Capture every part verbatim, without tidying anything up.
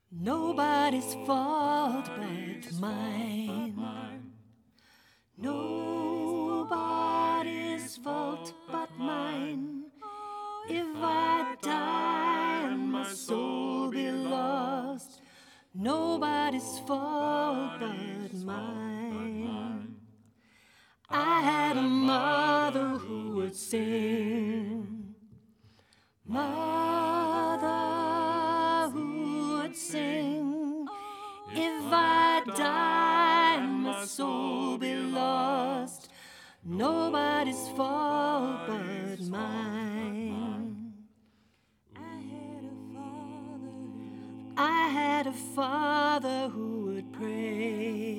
Nobody's fault but mine. Nobody's fault but mine. If I die and my soul be lost, nobody's fault but mine. I had a mother who would sing, mother who would sing. If I die and my soul be lost, nobody's fault but mine. I had a father who would pray.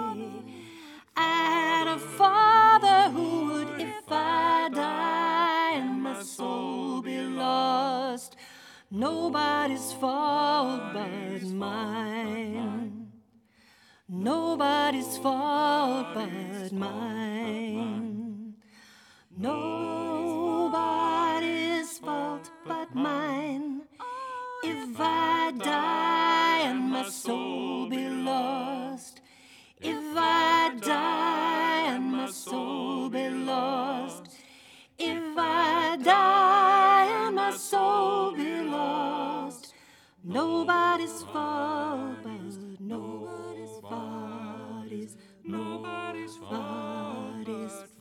I had a father who would, if I die and my soul be lost, nobody's fault but mine. Nobody's fault but mine. Nobody's fault but mine. If I die and my soul be lost, if I die and my soul be lost, if I die and my soul be lost, nobody's fault but nobody's fault is nobody's fault is